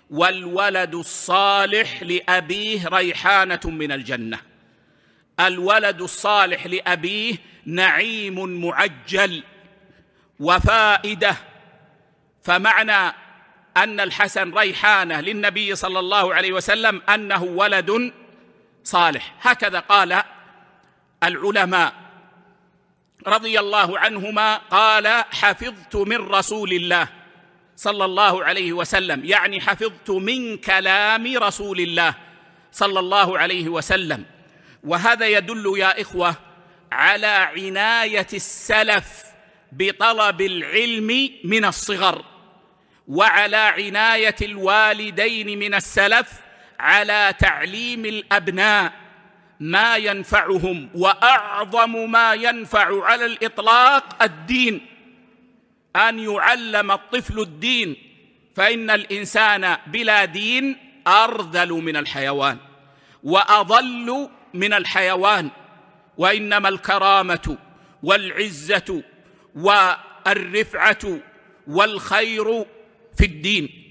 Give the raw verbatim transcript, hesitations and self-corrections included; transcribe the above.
والولد الصالح لأبيه ريحانة من الجنة. الولد الصالح لأبيه نعيم معجل وفائدة. فمعنى أن الحسن ريحانة للنبي صلى الله عليه وسلم أنه ولد صالح. هكذا قال العلماء رضي الله عنهما، قال: حفظت من رسول الله صلى الله عليه وسلم، يعني حفظت من كلام رسول الله صلى الله عليه وسلم. وهذا يدل يا إخوة على عناية السلف بطلب العلم من الصغر، وعلى عناية الوالدين من السلف على تعليم الأبناء ما ينفعهم. وأعظم ما ينفع على الإطلاق الدين، أن يعلم الطفل الدين، فإن الإنسان بلا دين أرذل من الحيوان وأضل من الحيوان. وإنما الكرامة والعزة والرفعة والخير في الدين.